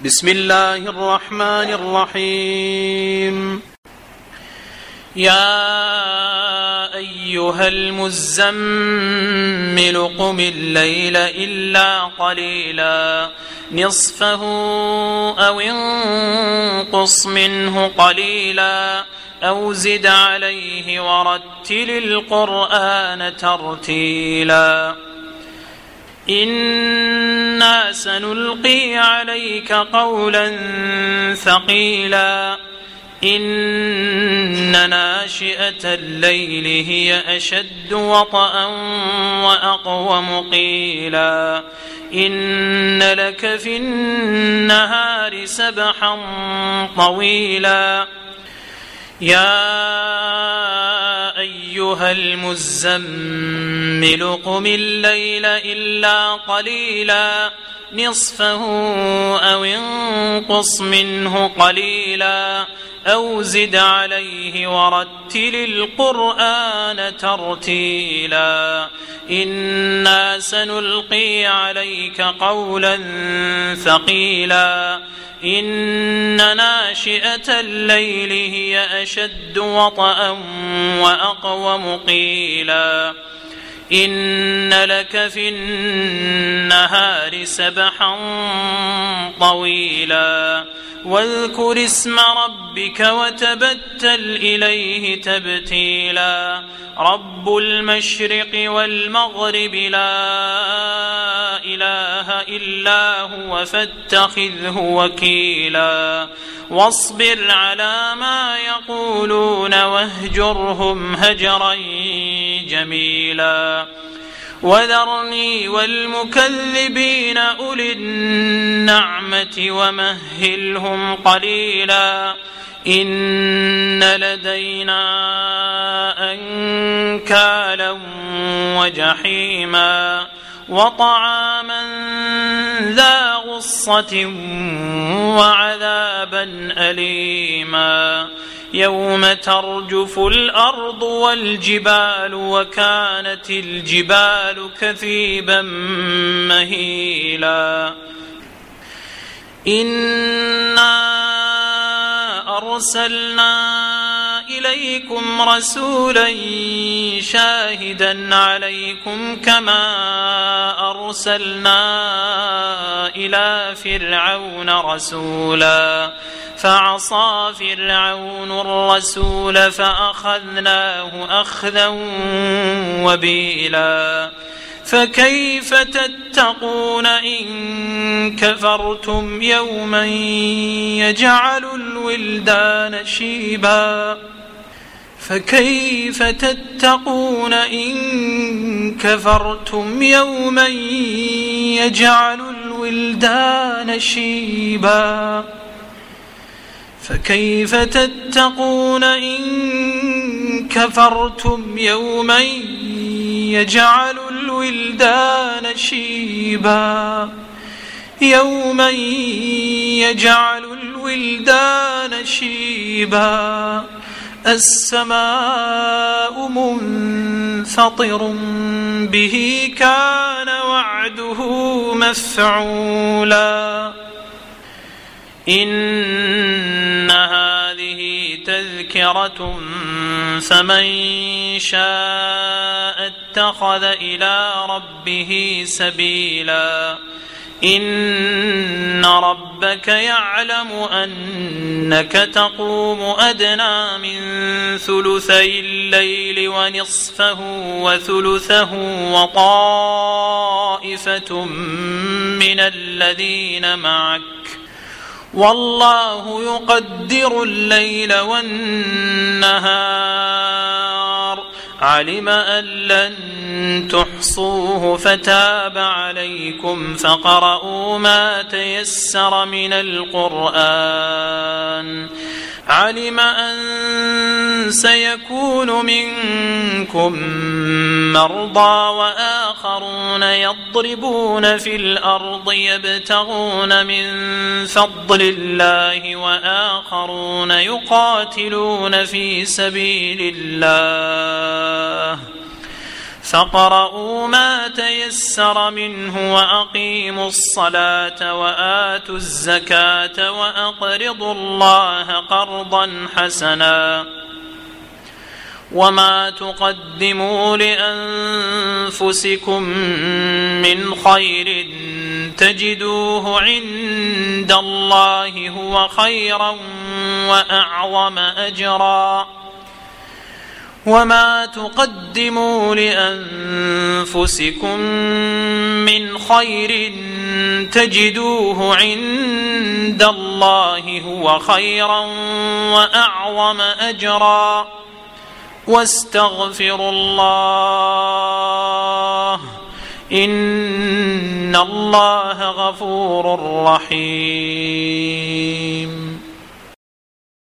بسم الله الرحمن الرحيم. يا أيها المزمل قم الليل إلا قليلا نصفه أو انقص منه قليلا أو زد عليه ورتل القرآن ترتيلا إنا سنلقي عليك قولا ثقيلا إن ناشئة الليل هي أشد وطئا وأقوم قيلا إن لك في النهار سبحا طويلا يا أيها المزمل قم الليل إلا قليلا نصفه أو انقص منه قليلا أو زد عليه ورتل القرآن ترتيلا إنا سنلقي عليك قولا ثقيلا إن ناشئة الليل هي أشد وطئا وأقوم قيلا إن لك في النهار سبحا طويلا واذكر اسم ربك وتبتل إليه تبتيلا رب المشرق والمغرب لا إله إلا هو فاتخذه وكيلا واصبر على ما يقولون واهجرهم هجرا جميلا وذرني والمكذبين أولي النعمة ومهلهم قليلا إن لدينا أنكالا وجحيما وطعاما ذا غصة وعذابا أليما يوم ترجف الأرض والجبال وكانت الجبال كثيبا مهيلا إنا أرسلنا إليكم رسولا شاهدا عليكم كما أرسلنا إلى فرعون رسولا فعصى فرعون الرسول فأخذناه أخذا وبيلا فكيف تتقون إن كفرتم يوما يجعل الولدان شيبا فكيف تتقون إن كفرتم يوما يجعل الولدان شيبا فكيف تتقون إن كفرتم يوما يجعل الولدان شيبا يوما يجعل الولدان شيبا السماء منفطر به كان وعده مفعولا إن هذه تذكرة فمن شاء اتخذ إلى ربه سبيلا إن ربك يعلم أنك تقوم أدنى من ثلثي الليل ونصفه وثلثه وطائفة من الذين معك والله يقدر الليل والنهار علم أن لن تحصوه فتاب عليكم فقرؤوا ما تيسر من القرآن علم أن سيكون منكم مرضى وآخرون يضربون في الأرض يبتغون من فضل الله وآخرون يقاتلون في سبيل الله فاقرؤوا ما تيسر منه وأقيموا الصلاة وآتوا الزكاة وأقرضوا الله قرضا حسنا وما تقدموا لأنفسكم من خير تجدوه عند الله هو خيرا وأعظم أجرا وما تقدموا لأنفسكم من خير تجدوه عند الله هو خيرا وأعظم أجرا واستغفروا الله إن الله غفور رحيم